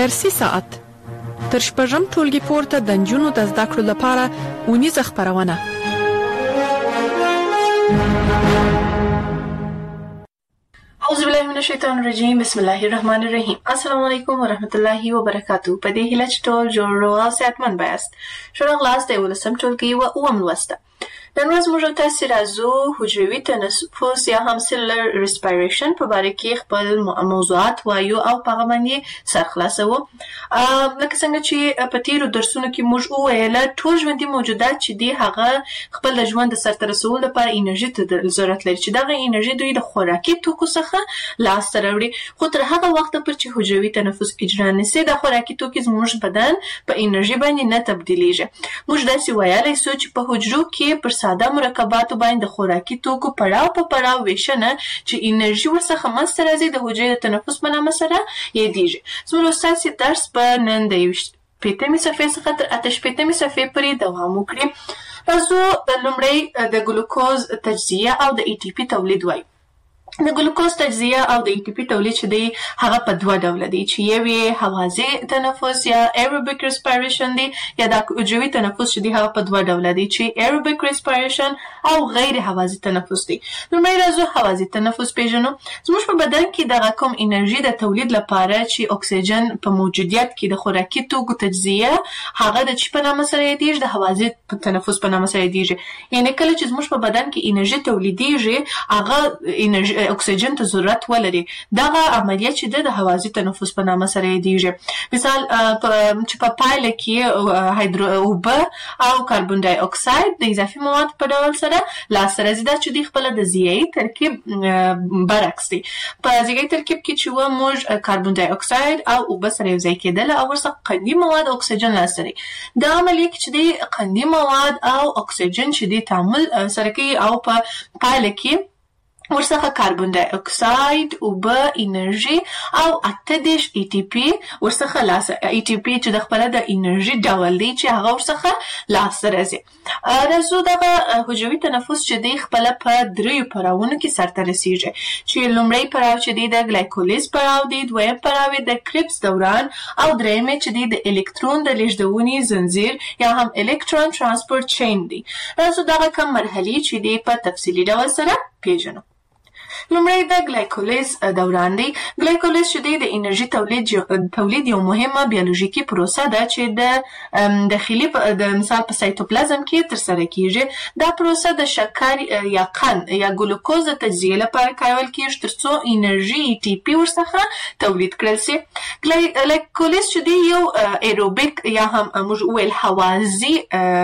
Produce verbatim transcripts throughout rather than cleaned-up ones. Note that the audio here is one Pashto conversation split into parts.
درسي ساعت تر شپږم ټولګي پورته د نجونو د زده کړو لپاره اونیزه خپرونه. اعوذ بالله من الشیطان الرجیم. بسم الله الرحمن الرحیم. السلام علیکم و رحمت الله و برکاته. په دې هیله چې ټول جوړ او صحتمند بایاست. شروع غلاس د ولسم ټولګي و اوم لوسته. نن ورځ موږ تاسو راځو حجروي تنفس یا هم سیلولر ریسپایریشن په اړه کې خپل موضوعات وایو او په هغه باندې سر خلاصو. لکه څنګه چې په تیرو درسونو کې موږ وویل ټول ژوندي موجودات چې دي هغه خپل ژوند سرته رسول لپاره انرژي ته ضرورت لري چې دغه انرژي دوی د خوراکي توکو څخه لاس ته راوړي. خو تر هغه وخت پورې چې حجروي تنفس اجرا نشي د خوراکي توکو زموږ بدن په انرژي باندې نه تبدیلیږي. موږ داسې ویلای شو چې په حجرو کې پر ساده مرکباتو باندې خوراکي توکو پړاو په پړاو ویشنه چې انرژي ورڅخه منځته راځي د حجرې د تنفس په نامه سره یادیږي. زموږ ستاسو درس په نن د شپږمې صفحې څخه تر اته شپږمې صفحې پورې دوام وکړي. راځو لومړی د ګلوکوز تجزیه او د ای ټي پی تولید وایو. د ګلوکوز تجزیه او د ای ټي پی تولید چې دی هغه په دوه ډوله دي چې یو یې هوازی تنفس یا ایروبیک ریسپایریشن دی یا د حجروي تنفس چې دی هغه په دوه ډوله دي چې ایروبیک ریسپایریشن او غیر هوازی تنفس دی. لومړی راځو هوازی تنفس پیژنو. زموږ په بدن کې دغه کوم انرژي د تولید لپاره چې اکسیجن په موجودیت کې د خوراکي توکو تجزیه هغه د چی په نامه سره یادیږي د هوازی تنفس په نامه سره یادیږي. یعنی کله چې زموږ په بدن کې انرژي تولیدیږي هغه انرژي اکسیجن ته ضرورت ولري. دغه عملیات چې د هوازی تنفس په نامه سره یادیږي. مثال چې په پایله کې هایدرو اوبه او کاربن ډای اکساید د اضافي مواد په ډول سره لاسته راځي دا چې د خپل د ضیايي ترکیب برعکس دی. په ضیايي ترکیب کې چې و موږ کاربن ډای اکساید او اوبه سره یوځای کېدل او ورڅخه قندي مواد اکسیجن لاسته راځي. دا عملیه چې د قندي مواد او اکسیجن چې د تعامل سره کوي او په پایله کې ورڅخه کاربن ډای اکساید اوبه انرژي او اته دیش ای ټي پی ورڅخه لاسته ای ټي پی چې د خپل د انرژي ډول دی چې هغه ورڅخه لاسته راځي. راځو دغه حجروي تنفس چې دی خپل په دریو پړاوونو کې سرته رسیږي چې لومړی پړاو چې دی د ګلایکولیز پړاو دی، دویم پړاو د کریبس دوران او دریم چې دی د الکترون د لیږدونې زنجیر یا هم الکترون ترانسپورت چین دی. راځو دغه کوم مرحلې چې دی په تفصیلي ډول سره پیژنو. لومړی د ګلایکولیز دوران دی. ګلایکولیز چې دی د انرژي تولید تولید یو مهمه بیولوژیکي پروسه ده چې د داخلي د مثال په سایتوپلازم کې ترسره کیږي. دا پروسه د شکر یا قند یا ګلوکوز د تجزیه لپاره کارول کیږي ترڅو انرژي ای ټي پی ورڅخه تولید کړل شي. ګلایکولیز چې دی یو ایروبیک یا هم موږ ویل هوازی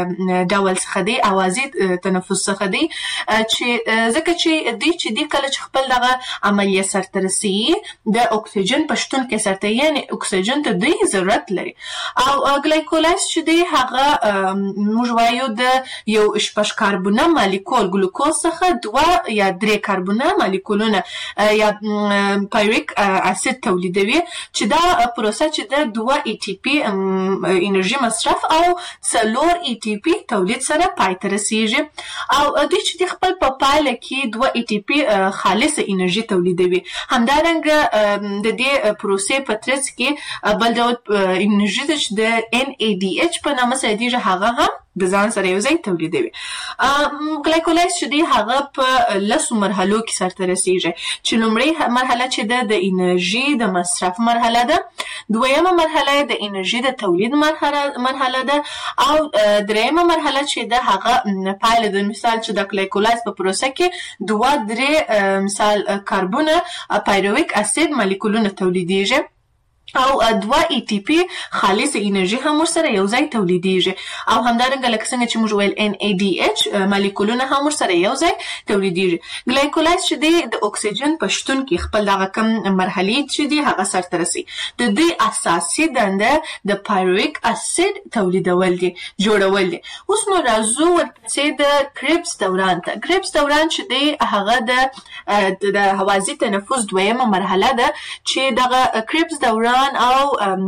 ډول څخه دی، هوازی تنفس څخه دی چې ځکه چې دی چې دی کله خپل دغه عملیه سرته رسي د اکسیجن په شتون کې سرته یعنی اکسیجن ته دوی ضرورت لري. او ګلایکولیز چې دی هغه موږ وایو د یو شپږ کاربونه مالیکول ګلوکوز څخه دوه یا درې کاربونه مالیکولونه یا پایریک اسید تولیدوي چې دا پروسه چې د دوه ای ټي پی انرژي مصرف او څلور ای ټي پی تولید سره پای ته رسیږي. او دوی چې د خپل په پایله کې دوه ای ټي پی خالصه انرژي تولیدوي. همدارنګه د دې پروسې په ترڅ کې بل ډول انرژي چې د ان ای ډي ایچ په نامه سره دی هغه هم د ځان سره یو ځای تولیدوي. ګلایکولیز چې دی هغه په لسو مرحلو کې سرته رسیږي چې لومړی مرحله چې ده د انرژي د مصرف مرحله ده، دویمه مرحله د انرژي د تولید مرحله ده او دریمه مرحله چې ده هغه پایله د مثال چې د ګلایکولیز په پروسه کې دوه درې مثال کاربونه پایرویک اسید مالیکولونه تولیدیږي او دوه ای ټي پی خالص انرژي هم ورسره یو ځای تولیدیږي. او همدارنګه لکه څنګه چې موږ ویل ان ای ډي ایچ مالیکولونه هم ورسره یو ځای تولیدیږي. ګلایکولیز چې دی د اکسیجن په شتون کې خپل دغه کم مرحلې چې دی هغه سرته رسي. د دې اساسي دنده د پایرویک اسید تولیدول دي جوړول دي. اوس نو راځو ورپسې د کریبس دوران ته. کریبس دوران چې دی هغه د د هوازی تنفس دویمه مرحله ده چې دغه کریبس دوران دوران او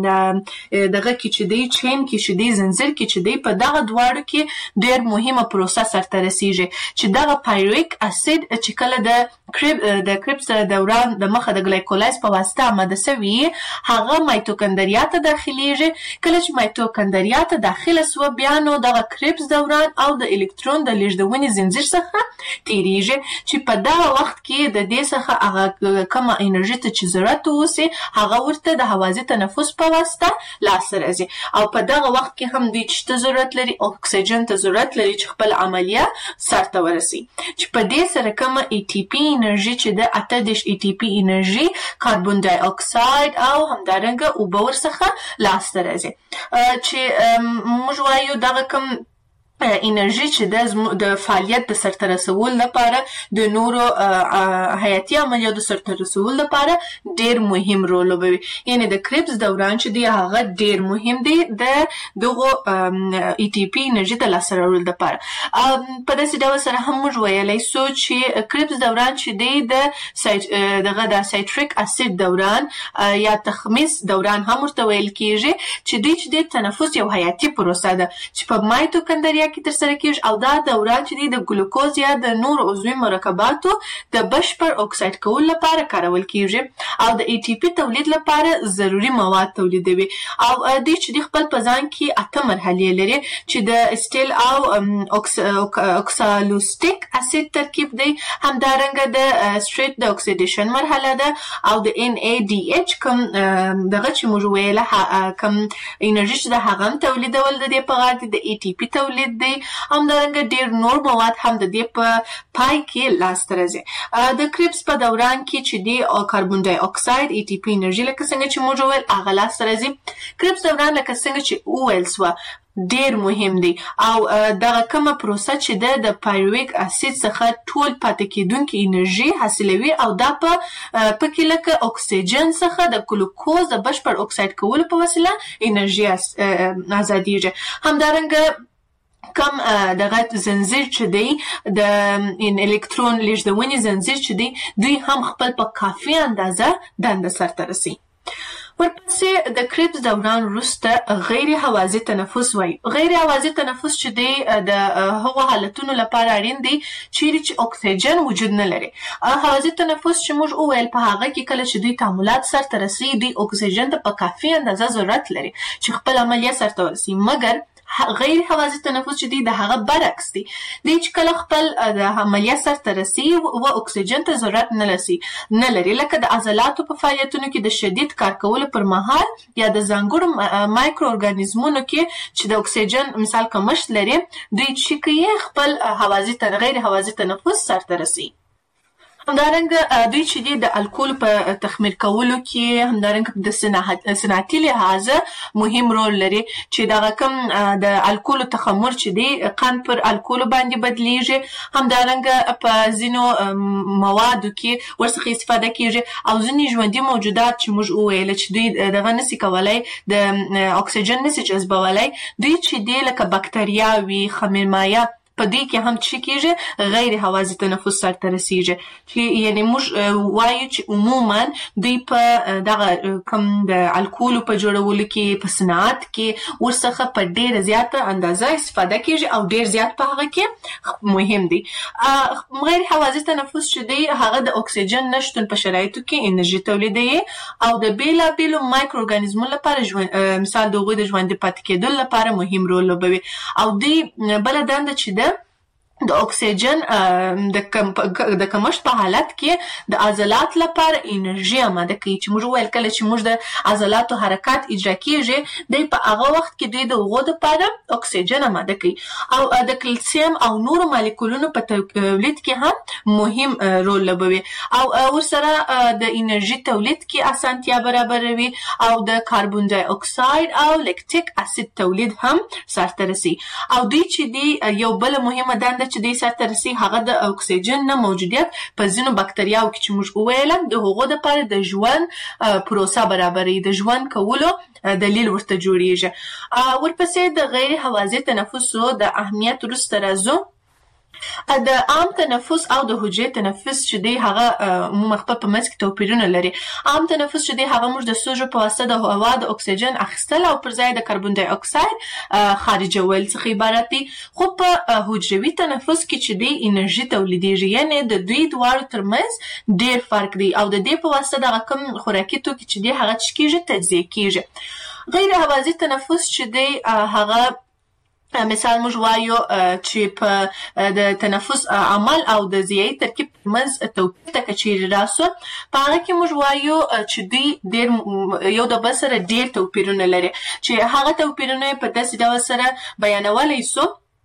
دغه کې چې دی چین کې چې دی زنجیر کې چې دی په دغه دواړو کې ډېر مهمه پروسه سرته رسیږي چې دغه پایرویک اسید چې کله د کریب د کریبس دوران د مخه د ګلایکولايز په واسطه آماده سوي هغه مایتوکندریا ته داخليږي. کله چې مایتوکندریا ته داخله سو بیا نو دغه کریبس دوران او د الکترون د لیږدونې زنجیر څخه تیریږي چې په دغه وخت کې د دې څخه هغه کومه انرژي ته چې ضرورت وسی هغه ورته د هوازی تنفس په واسطه لاسته راځي او په دغه وخت کې هم دوی چې ضرورت لري اکسیجن ته ضرورت لري چې خپل عملیه سرته ورسي چې په دې سره کومه ای ټي پی انرژي چې د اته دېرش ای ټي پی انرژي کاربن ډای اکساید او همدارنګه اوبه ورڅخه لاسته راځي چې موږ وایو دغه کوم انرژي چې د فعالیت د سرته رسول لپاره د نورو حیاتي عملیاتو د سرته رسول لپاره ډیر مهم رول لوبوي. یعنی د کریبس دوران چې دی هغه ډیر مهم دی د دغه ای ټي پی انرژي د لاسته راوړلو لپاره. په داسې ډول سره هم موږ ویلی سو چې کریبس دوران چې دی د دغه د سایتریک اسید دوران یا تخمیس دوران هم ورته ویل کیږي چې دوی چې د تنفس یو حیاتي پروسه ده چې په مایتوکندریا کې ترسره کیږي او دا دوران چې دی د ګلوکوز یا د نور عضوي مرکباتو د بشپړ اکساید کولو لپاره کارول کیږي او د ای ټي پی تولید لپاره ضروری مواد تولیدوي او دوی چې دی خپل په ځان کې اته مرحلې لري چې د اسټیل او اوکسالوستیک اسید ترکیب دی همدارنګه د سټریټ د اکسیډیشن مرحله ده او د ان ای ډي ایچ کوم دغه چې موږ ویله کوم انرژي چې د هغه تولیدول د دې په غاړه د ای ټي پی تولید دی همدارنګه ډیر نور مواد هم د دې په پای کې لاسته راځي. د کریبس په دوران کې چې دی کاربن ډای اکساید ای ټي پی انرژي لکه څنګه چې موږ ویل هغه لاسته راځي. کریبس دوران لکه څنګه چې وویل سوه ډیر مهم دی او دغه کومه پروسه چې ده د پایرویک اسید څخه ټول پاتې کیدونکې انرژي حاصلوي او دا په پکې لکه اکسیجن څخه د ګلوکوز د بشپړ اکساید کولو په وسیله انرژي ازادیږي. همدارنګه کم دغه زنجیر چې دی د الکترون لیږدونې زنجیر چې دی دوی هم خپل په کافي اندازه دنده سرته رسي. ورپسې د کریبس دوران وروسته غیر هوازی تنفس وایي. غیر هوازی تنفس چې دی د هغو حالتونو لپاره اړین دی چیرې چې اکسیجن وجود نه لري. هوازی تنفس چې موږ وویل په هغه کې کله چې دوی تعاملات سرته رسي دوی اکسیجن ته په کافي اندازه ضرورت لري چې خپل عملیه سرته ورسي. مګر غیر هوازی تنفس چې دی د هغه برعکس دی دی چې کله خپل د عملیه سرته رسي و اکسیجن ته ضرورت نه لري نه لري لکه د عضلاتو په فعالیتونو کې د شدید کار کولو پر مهال یا د ځانګړو مایکرو ارګانیزمونو کې چې د اکسیجن مثال کمښت لري دوی چې کوي خپل هوازی غیر هوازی تنفس سرته رسي. همدارنګه دوی چې دی د الکول په تخمیر کولو کې همدارنګه د صنعتي لحاظه مهم رول لري چې دغه کوم د الکول تخمر چې دی قند پر الکول باندې بدلیږي. همدارنګه په ځینو موادو کې ورڅخه استفاده کیږي او ځینې ژوندي موجودات چې موږ وویل چې دوی دغه نسي کولای د اکسیجن نسي جذبولای دوی چې دی لکه بکتریاوي خمیرمایه په دې کې هم چې کېږي غیر هوازی تنفس سرته رسیږي چې یعنی موږ وایو چې عموما دوی په دغه کوم د الکولو په جوړولو کې په صنعت کې ورڅخه په ډېره زیاته اندازه استفاده کېږي او ډېر زیات په هغه کې مهم دی. غیر هوازی تنفس چې دی هغه د اکسیجن نشتون په شرایطو کې انرژي تولیدوي او د بیلابیلو مایکرو ارګانیزمونو لپاره مثال د هغوی د ژوندي پاتې کېدو لپاره مهم رول لوبوي او دوی بله دنده چې ده د اکسیجن د کمښت په حالت کې د عضلات لپاره انرژي آماده کوي چې موږ ویل کله چې موږ د عضلاتو حرکات اجرا کیږي دی په هغه وخت کې دوی د هغو دپاره اکسیجن آماده کوي او د کلسیم او نورو مالیکولونو په تولید کې هم مهم رول لوبوي او ورسره د انرژي تولید کې اسانتیا برابروي او د کاربن ډای اکساید او لیکتیک اسید تولید هم سرته رسي او دوی چې دی یو بل مهمه دنده چې دوی سرته رسي هغه د اکسیجن نه موجودیت په ځینو بکتریاوو کې چې موږ وویل د هغو دپاره د ژوند پروسه برابروي د ژوند کولو دلیل ورته جوړیږي. ورپسې د غیر هوازی تنفسو د اهمیت وروسته راځو د عام تنفس او د حجري تنفس چې دی هغه عموما خپل په منځ کې توپیرونه لري. عام تنفس چې دی هغه موږ د سوژو په واسطه د هوا د اکسیجن اخیستل او پر ځای د کاربن ډای اکساید خارجول څخه عبارت دی. خو په حجروي تنفس کې چې دی انرژي تولیدېږي، یعنی د دوی دواړو ترمنځ ډېر فرق دی او د دې په واسطه دغه کوم خوراکي توکي چې دی هغه څه کېږي، تجزیه کېږي. غیر هوازي تنفس چې دی هغه مثال موږ وایو چې په د تنفس عمل او د ضیایي ترکیب ترمنځ توپیر ته که چیرې راسو، په هغه کې موږ وایو چې دوی ډېر یو د بل سره ډېر توپیرونه لري چې هغه توپیرونه په داسې ډول سره بیانولی سو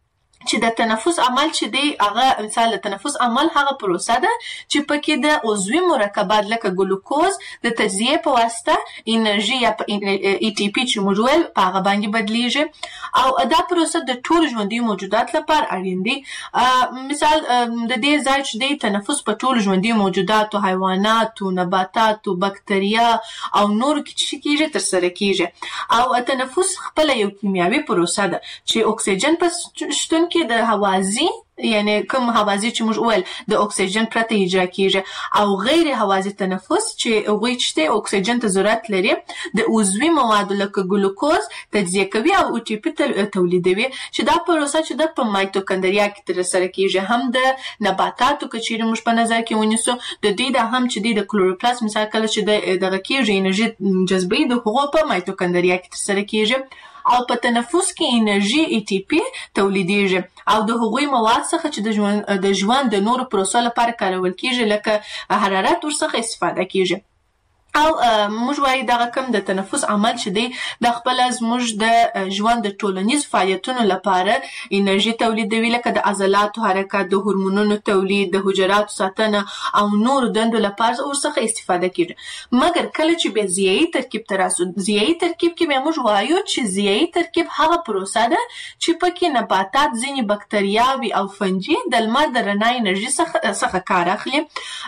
چې د تنفس عمل چې دی هغه مثال د تنفس عمل هغه پروسه ده چې پکې د عضوي مرکبات لکه ګلوکوز د تجزیه په واسطه انرژي یا ای ټي پی چې موږ ویل په هغه باندې بدلیږي او دا پروسه د ټولو ژوندي موجودات لپاره اړین دی. مثال د دې ځای چې دی تنفس په ټولو ژوندي موجوداتو، حیواناتو، نباتاتو، بکتریا او نورو کې چې کېږي ترسره کېږي او تنفس خپله یو کیمیاوي پروسه ده چې اکسیجن په شتون کې د هوازي یعنی کوم هوازي چې موږ ویل د اکسیجن پرته اجرا کیږي او غیر هوازي تنفس چې هغوی چې اکسیجن ته ضرورت لري د عضوي موادو لکه ګلوکوز تجزیه کوي او او ټي پی تولیدوي چې دا پروسه چې د په مایتوکندریا کې ترسره کیږي. هم د نباتاتو که چیرې موږ په نظر کې ونیسو د دوی د هم چې د کلوروپلاست مثال کله چې دغه کیږي انرژي جذبوي د هغو په مایتوکندریا کې ترسره کیږي او په تنفس کې انرژي ای ټي پی تولیدېږي او د هغوی مواد څخه چې د ژوند د ژوند د نورو پروسو لپاره کارول کېږي لکه حرارت ورڅخه استفاده کېږي. او موږ وایو دغه کوم د تنفس عمل چې دی د خپله زموږ د ژوند د ټولنیز فعالیتونو لپاره انرژي تولیدوي لکه د عضلاتو حرکت، د هورمونونو تولید، د حجراتو ساتنه او نورو دندو لپاره ورڅخه استفاده کېږي. مګر کله چې بیا ضیایي ترکیب ته راسو، ضیایي ترکیب کې بیا موږ وایو چې ضیایي ترکیب هغه پروسه ده چې پکې نباتات، ځینې بکتریاوې او فنجي د لمر د رڼا انرژي څخه کار اخلي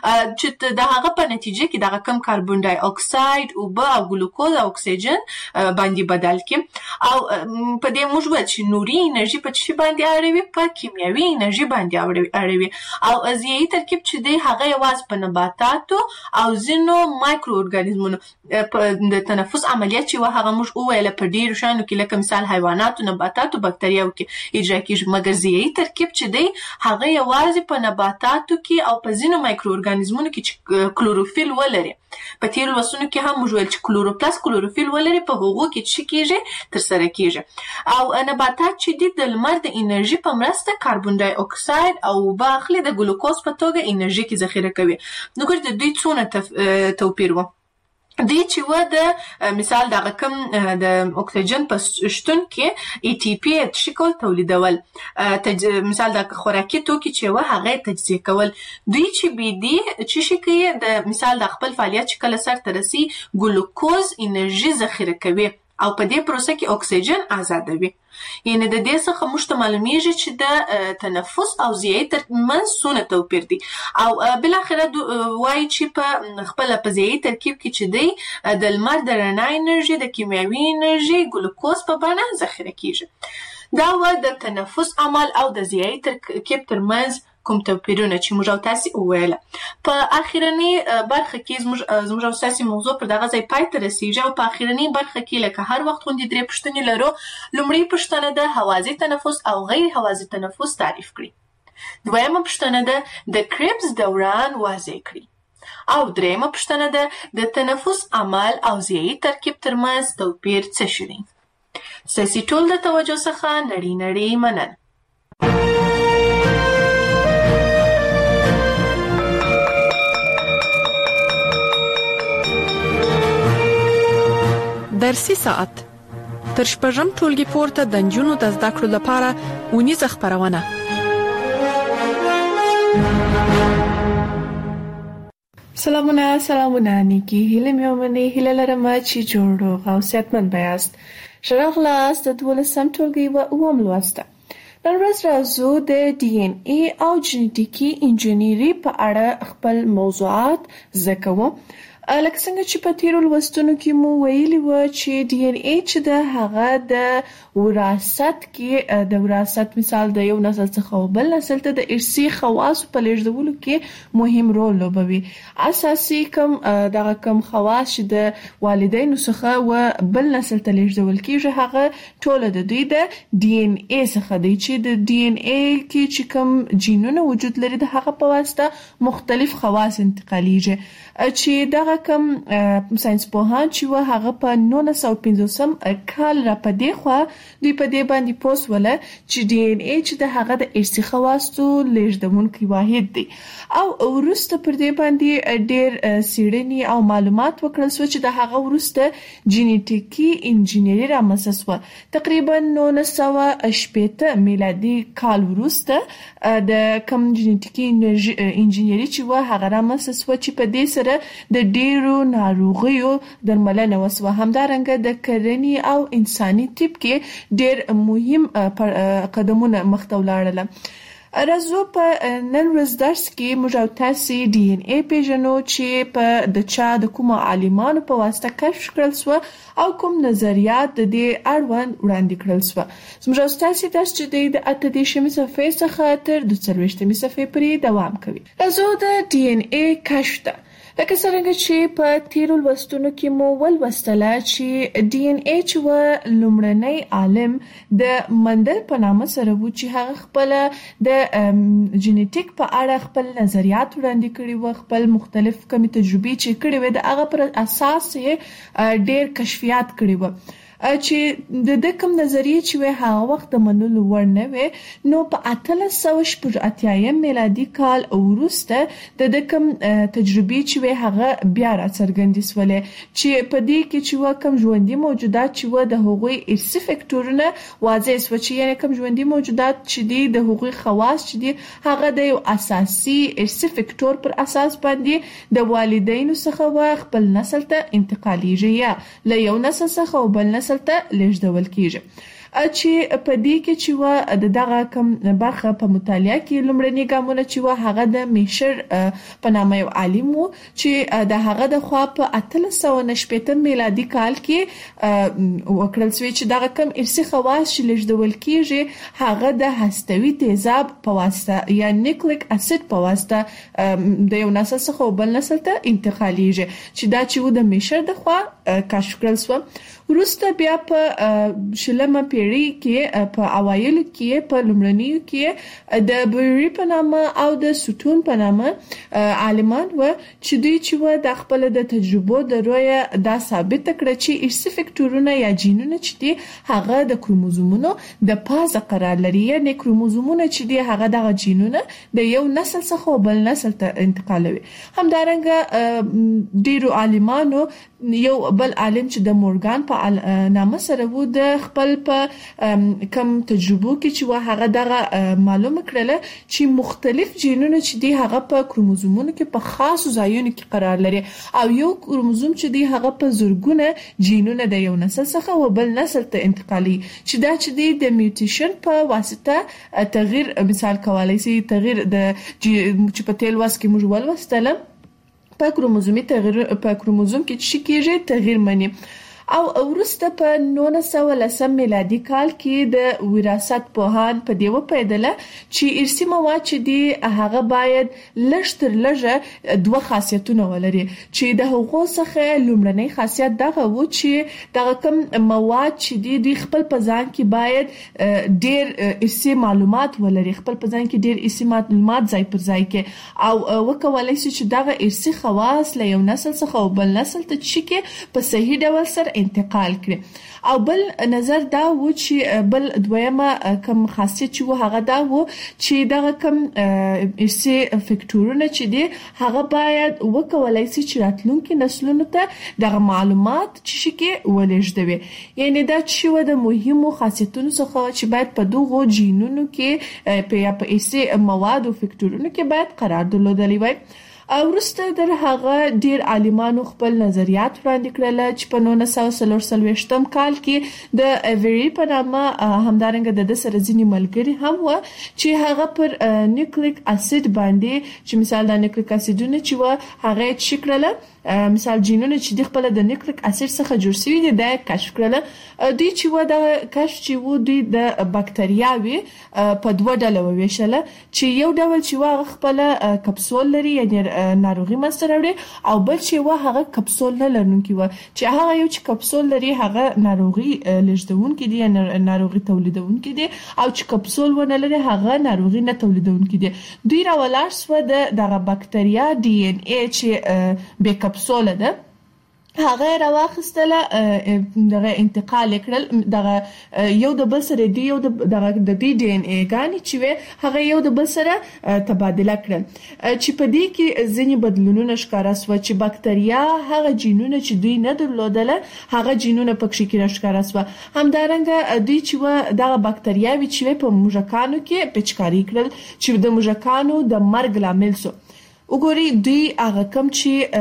چې د هغه په نتیجه کې دغه کم کاربن ډای اکساید، اوبه او ګلوکوز او اکسیجن باندې بدل کړي او په دې موږ وایو چې نوري انرژي په څه باندې اړوي؟ په کیمیاوي انرژي باندې اړوي او ضیایي ترکیب چې دی هغه یوازې په نباتاتو او ځینو مایکرو ارګانیزمونو د تنفس عملیات چې و هغه موږ وویل په ډیرو شیانو کې لکه مثال حیواناتو، نباتاتو، بکتریاوو کې اجرا کېږي. مګر ضیایي ترکیب چې دی هغه یوازې په نباتاتو کې او په ځینو مایکرو ارګانیزمونو کې چې کلوروفیل ولري، په تیرو لوستونو کې هم موږ ویل چې کلوروپلاست کلوروفیل ولري، په هغو کې څه کېږي ترسره کېږي او نباتات چې دي د لمر د انرژي په مرسته کاربن ډای اکساید او اوبه اخلي، د ګلوکوز په توګه انرژي کې ذخیره کوي. نو ګورئ د دوی څونه توپیر و. دوی چې و د مثال دغه کوم د اکسیجن په شتون کې ای ټي پی شکل تولیدول، مثال د خوراکي توکي چې و هغه تجزیه کول. دوی چې بي دي چې شي کوي د مثال د خپل فعالیت چې کله سر ته رسي ګلوکوز انرژي ذخیره کوي او په دې پروسه کې اکسیجن آزادوي. یعنی د دې څخه موږ ته معلومیږي چې د تنفس او ضیایي ترمنځ څونه توپیر دی او بالاخره وایي چې په خپله په ضیایي ترکیب کې چې دی د لمر د رڼا انرژي، د کیمیاوي انرژي، ګلوکوز په بڼه ذخیره کېږي. دا و د تنفس عمل او د ضیایي ترکیب ترمنځ کوم توپیرونه چې موږ او تاسې وویله. په اخرنۍ برخه کې زموږ او تاسې موضوع پر دغه ځای پای ته رسیږي او په اخرنۍ برخه کې لکه هر وخت غوندې درې پوښتنې لرو. لومړۍ پوښتنه ده هوازي تنفس او غیر هوازي تنفس تعریف کړي. دویمه پوښتنه ده د کربس دوران واضح کړي او دریمه پوښتنه ده د تنفس عمل او ضیایي ترکیب ترمنځ توپیر څه شی دی. ستاسې ټول د توجه څخه نړۍ نړۍ مننه. درسي ساعت تر شپږم ټولګي پورته د نجونو د زده کړو لپاره اونیزه خپرونه. سلامونه سلامونه نیکی هیله مې ومني هیله لرم چې جوړ روغ او صحتمند یاست. ښه راغلاست د دولسم ټولګي و اووم لوست. نن ورځ راځو د ډي ان اي او جینټیکي انجینری په اړه خپل موضوعات زده کوو. لکه څنګه چې په تیرو لوستونو کې مو ویلي و چې ډي ان اے چې د هغه د وراثت کې د وراثت مثال د یو نسل څخه بل نسل ته د ارثي خواصو په لیږدولو کې مهم رول لوبوي. اساسي کوم دغه کوم خواص چې د والدینو څخه و بل نسل ته لیږدول کېږي هغه ټول د دوی د ډي ان اے څخه دی چې د ډي ان اے کې چې کوم جینونه وجود لري د هغه په واسطه مختلف خواص انتقالیږي چې دغه کوم ساينس پوهان چې و هغه په نولس سوه پنځوسم کال را پدې خو دوی په دې باندې پوس ولا چې ډي ان اے چې د هغه د ارثي خواصو لیږدونکي واحد دی او ورسته پر دې باندې ډېر سیړنی او معلومات وکړل شو چې د هغه ورسته جینیټیکي انجینری رامنځته شو. تقریبا نولس سوه شپږ میلادي کال ورسته د کوم جینیټیکي انجینری چې و هغه رامنځته شو چې په دې سره د ډیرو ناروغیو درملنه وسوه. همدارنګه د کرنې او انساني طب کې ډیر مهم قدمونه مخته ولاړل. راځو په نن ورځ درس کې موږ تاسو ډي ان اے پیژنو چې په د چا د کوم عالمانو په واسطه کشف کړل شو او کوم نظریات د دې اړوند وړاندې کړل شو. موږ تاسو درس چې د اته دیشمې صفحې څخه تر د څلوېښتمې صفحې پورې دوام کوي. راځو د ډي ان اے کشف ته لکه څنګه چې په تیرو لوستونو کې مو ولوستله چې ډي ان اے چې و لومړنی عالم د مندل په نامه سره و چې هغه خپل د جینیټیک په اړه خپل نظریات وړاندې کړي و، خپل مختلف کومې تجربې چې کړي و د هغه پر اساس یې ډېر کشفیات کړي و چې د د کوم نظریه چې هغه وخت د منلو وړ نه وي. نو په اتلس سوه شپږ اتیایم میلادي کال وروسته د د کوم تجربې چې هغه بیا راڅرګندې شولې چې په دې کې چې کوم ژوندي موجودات چې د هغوی ارثي فکټورونه واضح شو چې یعنی کوم ژوندي موجودات چې دي د هغوی خواص چې دي هغه د یو اساسي ارثي فکټور پر اساس باندې د والدینو څخه خپل نسل ته انتقالیږي یا له یو نسل څخه بل نسل ته لیږدول کیږي. چې په دې کې چې و د دغه کوم برخه په مطالعه کې لومړني ګامونه چې و هغه د میشر په نامه یو عالم و چې د هغه د خوا په اتلس سوه شپږم میلادي کال کې وکړل شوی چې دغه کوم ارثي خواص چې لیږدول کیږي هغه د هستوي تیزاب په واسطه یا نیوکلیک اسید په واسطه د یو نسل څخه بل نسل ته انتقالیږي چې دا چې و د میشر د خوا کشف کړل شو. وروسته بیا په شلمه پیړۍ کې په اوایلو کې په لومړنیو کې د بوری په نامه او د سوتون په نامه عالمان و چې دوی چې و د خپل د تجربو د رویه دا ثابت کړ چې ارثي فکټورونه یا جینونه چې دي هغه د کروموزومونو د پازه قرار لري، یعنی کروموزومونه چې دي هغه د جینونه د یو نسل څخه بل نسل ته انتقالوي. همدارنګه ډیرو عالمانو یو بل عالم چې د مورګان په نامه سره وو د خپل په کم تجربو کې چې و هغه دغه معلومه کړله چې مختلف جینونه چې دی هغه په کروموزومونو کې په خاصو ځایونو کې قرار لري او یو کروموزوم چې دی هغه په زرګونه جینونه د یو نسل څخه و بل نسل ته انتقالي چې دا چې دی د میوټیشن په واسطه تغییر مثال کولای شي تغییر د چې په تل واس کې موږ ولوستل په کروموزومي تغییر په کروموزوم کې چې کېږي تغییر مني. او ورسته په نولس سوه لسم میلادي کال کې د وراثت پوهان په دیو پیدله چې ارثي مواد چې دی هغه باید لږ تر لږه دوه خاصیتونه ولري چې د هغو څخه لومړنی خاصیت دغه و چې دغه کوم مواد چې دی دوی خپل په ځان کې باید ډیر ارثي معلومات ولري، خپل په ځان کې ډیر ارثي معلومات ځای پر ځای کې او وکولای شي چې دغه ارثي خواص له یو نسل څخه بل نسل ته چې په صحیح ډول سره انتقال کړي. او بل نظر دا و چې بل دویمه کم خاصیت چې و هغه دا و چې دغه کم ارثي فکټورونه چې دي هغه باید وکولای شي چې راتلونکي نسلونو ته دغه معلومات چې کې ولېږدوي، یعنی دا چې و د مهمو خاصیتونو څخه چې باید په دغو جینونو کې په په ارثي مواد او فکټورونو کې باید قرار درلودلی وای. ورسته در هغه ډیر عالمانو خپل نظریات وړاندې کړل چې په نولس سوه څلور څلوېښتم کال کې د ایوری په نامه همدارنګه د سره ځینې ملګري هم و چې هغه پر نیوکلیک اسید باندې چې مثال د نیوکلیک اسیدونه چې و هغه چې کړل مثال جینونه چې د خپل د نیوکلیک اسید څخه جوړ شوی دي د کشف کړل دوی چې و د کشف چې و دوی د بکټریاوي په دوه ډول وویشل چې یو ډول چې و خپل کپسول لري یعنی ناروغي مسته راوړي او بل چې و هغه کپسول نه لرونکي و چې هغه یو چې کپسول لري هغه ناروغي لږدونکي دي یعنی ناروغي تولیدونکي دي او چې کپسول ونه لري هغه ناروغي نه تولیدونکي دي دوی راولاړ سو د دغه بکټریا ډي ان اي چې به کپسول ده هغه راوخستله دغه انتقال کړل دغه یو د بل سره دی یو دغه د ډي ان اي غاني چې هغه یو د بل سره تبادله کړل چې په دې کې ځینې بدلونونه ښکارا سو چې بکټریا هغه جینونه چې دوی نه درلودله هغه جینونه پکې کې ښکارا سو همدارنګه دوی چې دغه بکټریاوي چې په موږکانو کې پچکاری کړل چې د موږکانو د مرګ لامل سو وګوري دوی هغه کم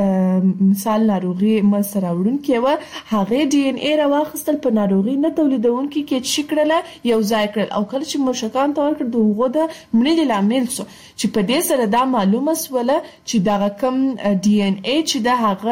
چې مثال ناروغي مسره وړونکي و هغه ډي ان اي راوخستل په ناروغي نه تولیدونکي کې شکړله یو ځای کړل او کله چې مشکان تور کړ دغه د مړي لامل سو چې په دې سره دا معلومه سوله چې دا کم ډي ان اي چې د هغه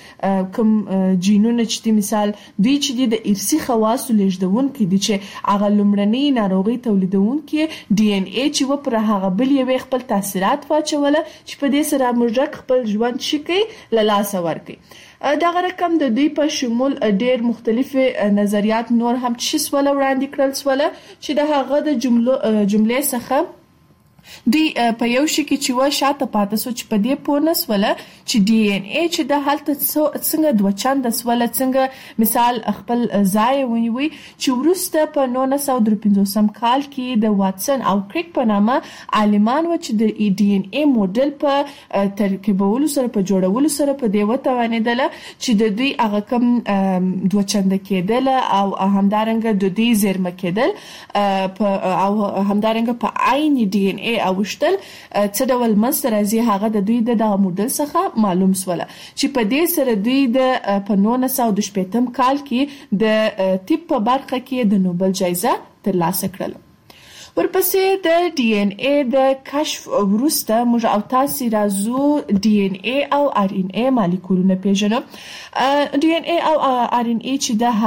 د کم جینونه چې مثال دوی چې د ارثي خواص لږدونکي دي چې هغه لمړنۍ ناروغي تولیدونکي ډي ان اي چې و پر هغه بل یو خپل تاثیرات واچوله چې په دې سره موږ خپل ژوند شکی لاله ورکي دا رقم د دوی په شمول ډېر مختلفه نظریات نور هم چې سوال وړاندې کړل سوال چې د هغه د جملو جملې څخه دی په یو شي کې چې و شاته پاتې سو چې په دې پونس ولا چې ډي ان اي چې د حالت څنګه دوه چند سوال څنګه مثال خپل ځای ونیوي چې ورسته په نولس سوه درې پنځوسم کال کې د واتسن او کریک په نامه عالمان و چې د ډي ان اي موډل په ترکیبولو سره په جوړولو سره په دې وتوانیدل چې د دوی هغه کم دوه چند کېدل او همدارنګه د دوی زیرمه کېدل او همدارنګه په عین ډي ان اي اوشتل څه ډول منځ راځي هغه د دوی د دغه موډل څخه معلوم سوله چې په دې سره دوی د په نولس سوه شپږم کال کې د طب په برخه کې د نوبل جایزه ترلاسه کړله ورپسې د ډي ان اي د کشف وروسته موږ او تاسو راځو ډي ان اي او ار ان اي مالیکولونه پیژنو ډي ان اي او ار ان اي چې د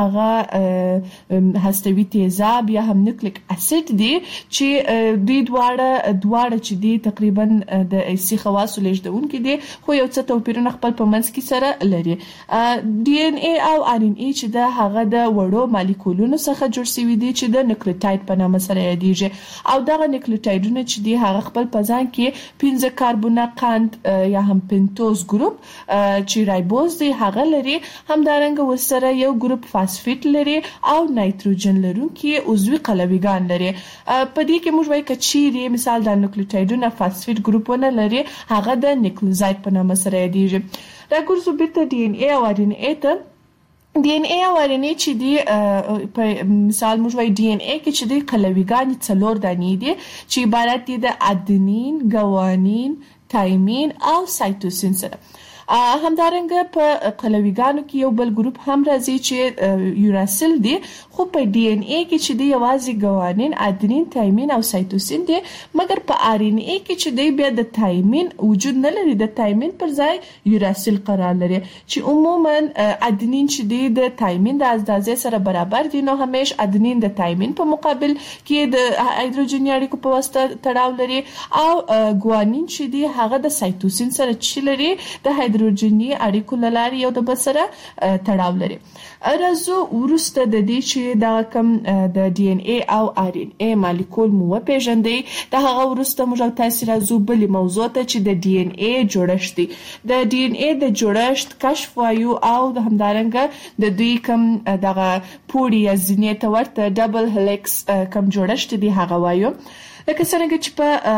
هغه هستوي تیزاب یا هم نیوکلیک اسید دي چې دوی دواړه دواړه چې دي تقریبا د ارثي خواصو لږدونکي دي خو یو څه توپیرونه خپل په منځ کې سره لري ډي ان اي او ار ان اي چې د هغه د وړو مالیکولونو څخه جوړ شوی دي چې د نیوکلیوټاید په نامه سره یادېږي او دغه نیوکلیوټایډونه چې دی هغه خپل په ځان کې پنځه کاربونه قند یا هم پنتوز ګروپ چې رایبوز دی هغه لري همدارنګه ورسره یو ګروپ فاسفیټ لري او نایتروجن لرونکي عضوي قلویګان لري په دې کې موږ وایو چې مثال د نیوکلیوټایډونه فاسفیټ ګروپونه لري هغه د نیوکلیوزاید په نامه سره یادېږي راګورځو بیرته ډي ان اي او ار ان اي ته ډي ان اي او ار ان اي چې دی په مثال موږ وایو ډي ان اي کې چې دی قلویګان څلور دانې دي چې عبارت دي د ادنین، ګوانین، تایمین او سایتوسین سره همدارنګه په قلویګانو کې یو بل ګروپ هم راځي چې یوراسیل دی خو په ډي ان اي کې چې دی یوازې ګوانین، ادنین، تایمین او سایتوسین دی مګر په ار ان اي کې چې دی بیا د تایمین وجود نه لري د تایمین پر ځای یوراسیل قرار لري چې عموما ادنین چې دی د تایمین د اندازې سره برابر دي نو همیش ادنین د تایمین په مقابل کې د هایدروجن اړیکو په واسطه تړاو لري او ګوانین چې دی هغه د سایتوسین سره چې لري د هایدروجني اړیکو لاري یو د بل سره تړاو لري راځو ورسته د دې چې دا کم د ډي ان اي او ار ان اي مالیکول مو وپیژندې د هغه ورسته موږ تاسو راځو بل موضوع ته چې د ډي ان اي جوړښت دی د ډي ان اي د جوړښت کشف وایو او د همدارنګه د دوی کم دغه پوړی یا زینې ته ورته ډبل هلیکس کم جوړښت دی هغه وایو لکه څنګه چې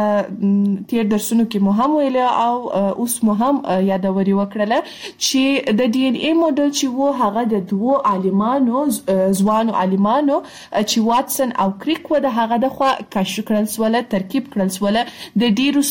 په تیر درسونو کې مو هم ویل او اوس مو هم یادوري وکړله چې د ډي ان اي موډل چې وو هغه د دوو عالمانو ځوانو عالمانو چې واتسن او کریک و د هغه د خوا کشف کړل سوله ترکیب کړل سوله د ډیرو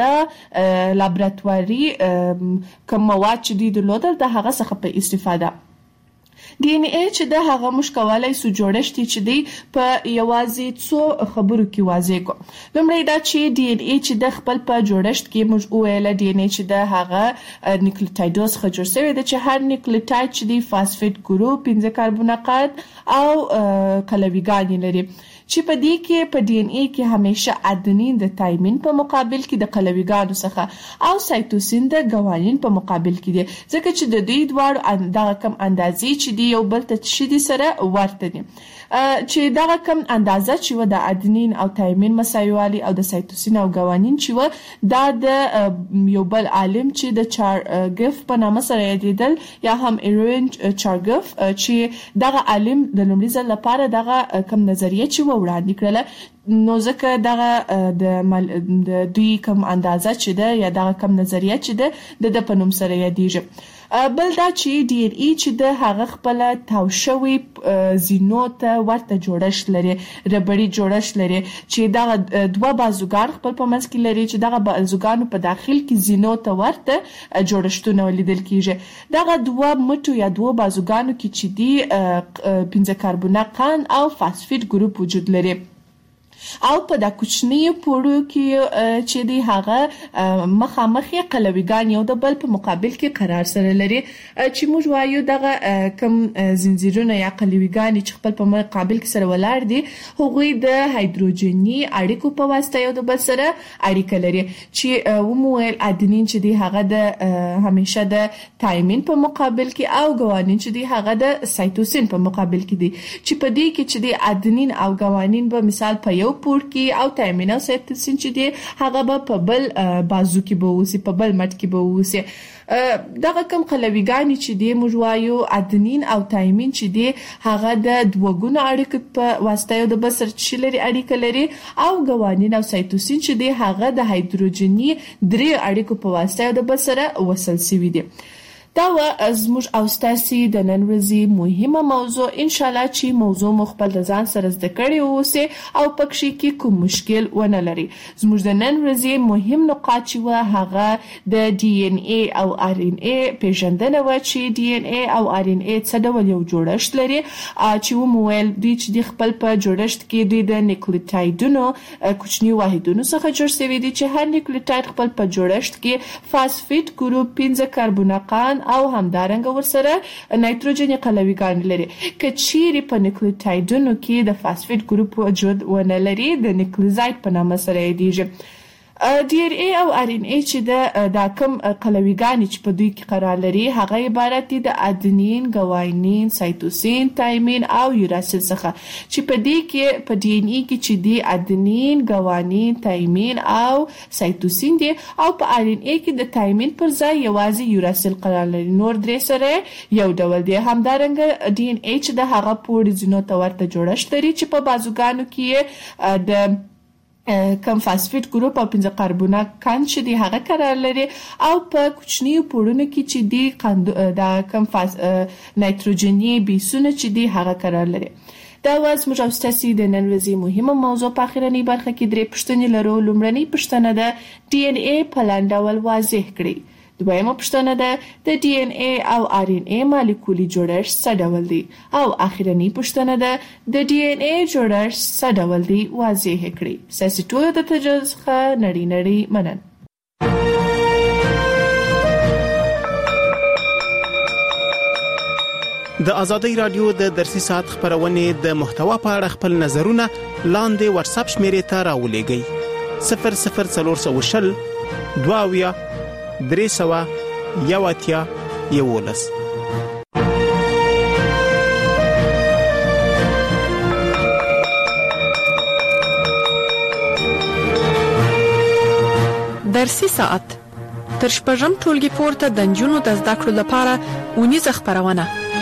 ساده لابراتواري کوم مواد چې دوی درلودل د هغه څخه په استفاده ډي ان اي چې د هغه موږ کولای سو جوړښت چې دی په یوازې څو خبرو کې واضح کو. لومړی دا چې ډي ان اي چې د خپل په جوړښت کې موږ وویل ډي ان اي چې د هغه نیوکلیوټایډز څخه جوړ شوی دی چې هر نیوکلیوټاید چې دی فاسفیټ ګروپ پنځه کاربونقات او قلویګان لري چې په دې کې په ډي ان اي کې همیشه ادنین د تایمین په مقابل کې د قلویګانو څخه او سایتوسین د ګوانین په مقابل کې دي ځکه چې د دوی دواړو دغه کم اندازې چې دی یو بل ته چې دي سره ورته دي چې دغه کم اندازه چې و د ادنین او تایمین مساوي او د سایتوسین او ګوانین چې و دا د یو بل عالم چې د چارګف په نامه سره یادېدل یا هم ایرون چارګف چې دغه عالم د لومړي ځل لپاره دغه کم نظریه چې و وړاندې کړله نو ځکه دغه د د دوی کم اندازه چې ده یا دغه کم نظریه چې ده د په نوم سره یادېږي. بل دا چې ډي ان اي چې د هغه خپل تاو شوی زینو ته ورته جوړښت لري ربړی جوړښت لري چې دغه دوه بازوګان خپل په منځ کې لري چې دغه بازوګانو په داخل کې زینو ته ورته جوړښتونه لیدل کیږي. دغه دوه مټو یا دوه بازوګانو کې چې دی پنځه کاربونقان او فاسفیټ ګروپ وجود لري او په دا کوچنی پوړو کې چې دی هغه مخامخ قلویګان یو د بل په مقابل کې قرار سره لري چې موږ وایو دغه کم زنجیرونه یا قلویګان چې خپل په مقابل کې سره ولاړ دي هغوی د هایدروجني اړیکو په واسطه یو د بل سره اړیکه لري چې ومویل ادنین چې دی هغه د همیشه د تایمین په مقابل کې او ګوانین چې دی هغه د سایتوسین په مقابل کې دي چې په دې کې چې دی ادنین او ګوانین به مثال په یو پور کې او تایمین او سایتوسین چې دی هغه به په بل بازو کې به وسی په بل مټ کې به وسی. دغه کم قلویګان چې دی موږ وایو ادنین او تایمین چې دی هغه د دوګونو اړیکې په واسطه یو د بل سره چې لري اړیکه لري او ګوانین او سایتوسین چې دی هغه د هایدروجني درې اړیکو په واسطه یو د بل سره وصل شوي دي. دا و زموږ او ستاسو د نن ورځې مهمه موضوع ان شاء الله چې موضوع مخبل ځان سره زده کړی اوسه او پکې کې کوم مشکل ونه لري. زموږ د نن ورځې مهم نقاط چې و هغه د ډي ان اي او ار ان اي پیژندنه و چې ډي ان اي او ار ان اي څه ډول یو جوړښت لري چې ومویل دوی چې د خپل په جوړښت کې دوی د نیوکلیوټایډونو کوچنی واحدونو څخه جوړ شوی دي چې هر نیوکلیوټاید خپل په جوړښت کې فاسفیټ ګروپ پنځه کاربونقان او همدارنګه ورسره نایتروجن قلویګان لري. که چیرې په نیوکلیوټایډونو کې د فاسفیټ ګروپ وجود ونه لري د نیوکلیوزاید په نامه سره یادېږي. ډي ان اي او ار ان اي چې د دا کم قلویګان چې په دوی کې قرار لري هغه عبارت دي د ادنین، ګوانین، سایتوسین، تایمین او یوراسیل څخه چې په دې کې په ډي ان اي کې چې دی ادنین، ګوانین، تایمین او سایتوسین دي او په ار ان اي کې د تایمین پر ځای یوازې یوراسیل قرار لري. نور درې سره یو ډول دي. همدارنګه ډي ان اي چې د هغه پوړ زینو ته ورته جوړښت لري چې په بازوګانو کې د کم فاسفیټ ګروپ او پنځه کاربونقان چې دی هغه قرار لري او په کوچنی پوړونو کې چې دی د کم فاس نایتروجني بیسونه چې دی هغه قرار لري. دا واز موږ او ستاسو د نن ورځې مهمه موضوع په اخرنۍ برخه کې درې پوښتنې لرو. لومړنۍ پوښتنه ده ډي ان اي په لاندې ډول واضح کړئ. دویمه پوښتنه ده د ډي ان اي او ار ان اي مالیکولي جوړښت څه ډول دی او اخرنۍ پوښتنه ده د ډي ان اي جوړښت څه ډول دی واضح کړئ. ستاسو ټولو د توجه څخه نړۍ نړۍ مننه. د ازادي رادیو د درسي ساعت خبرونه د محتوا په اړه خپل نظرونه لاندې واتساپ شمیرې ته راولېږئ. صفر صفر څلور سوه شل دوه اویا درې سوه یو اتیا یولس. درسي ساعت تر شپږم ټولګي پورته د نجونو د زده کړو لپاره اونیزه خبرونه.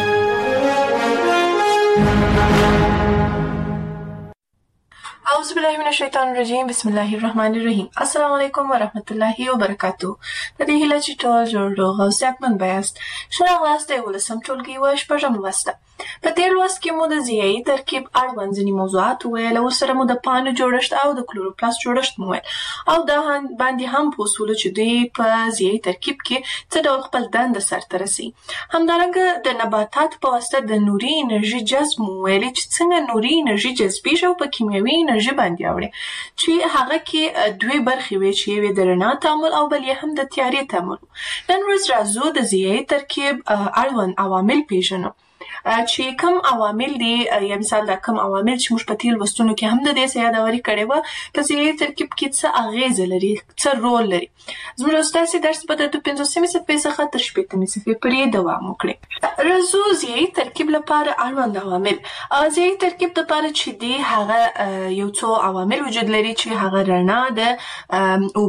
اعوذ بالله من الشیطان الرجیم بسم الله الرحمن الرحیم. السلام علیکم ورحمت الله وبرکاتو. په دې هیله چې ټول جوړ روغ او صحتمند یاست. ښه راغلاست د ولسم ټولګي و شپږم لوسته. په دې لوست کې مو د ضیایي ترکیب اړوند ځینې موضوعات وویل او سره مو د پاڼو جوړښت او د کلوروپلاست جوړښت مو ویل او دا باندې هم پوه شولو چې دوی په ضیایي ترکیب کې څه ډول خپل دنده سرته رسوي. همدارنګه د نباتاتو په واسطه د نوري انرژي جذب مو ویلې چې څنګه نوري انرژي جذبېږي او په کیمیاوي انرژي باندې اوړي چې هغه کې دوې برخې وي چې یوې د رڼا تعامل او بل یې هم د تیارې تعامل. نن ورځ راځو د ضیایي ترکیب اړوند عوامل پیژنو چې کوم عوامل دي، یا مثال دا کوم عوامل چې موږ په تیر لوستونو کې هم د دې څه یادوري کړې وه په ضیایي ترکیب کې څه اغیزه لري، څه رول لري. زموږ ستاسې درس به د پنځوسمې صفحې څخه تر شپېتمې صفحې پورې دوام وکړي. راځو ضیایي ترکیب لپاره اړوند عوامل. ضیایي ترکیب لپاره چې دی هغه یو څو عوامل وجود لري چې هغه رڼا د